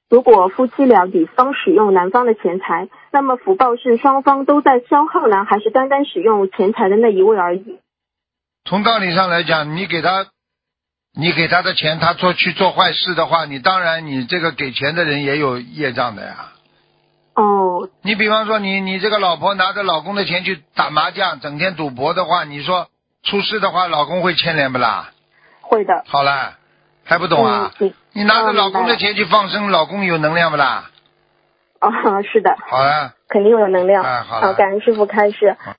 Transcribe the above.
如果夫妻俩女方使用男方的钱财，那么福报是双方都在消耗呢，还是单单使用钱财的那一位而已？ 从道理上来讲，你给他的钱，他去做坏事的话，你当然你这个给钱的人也有业障的呀。 哦， 你比方说你这个老婆拿着老公的钱去打麻将，整天赌博的话，你说出事的话，老公会牵连不啦？ 会的。 好了，还不懂啊？你拿着老公的钱去放生，老公有能量不啦？ 哦，是的。 好了。 肯定有能量。 好了。 感恩师父开示。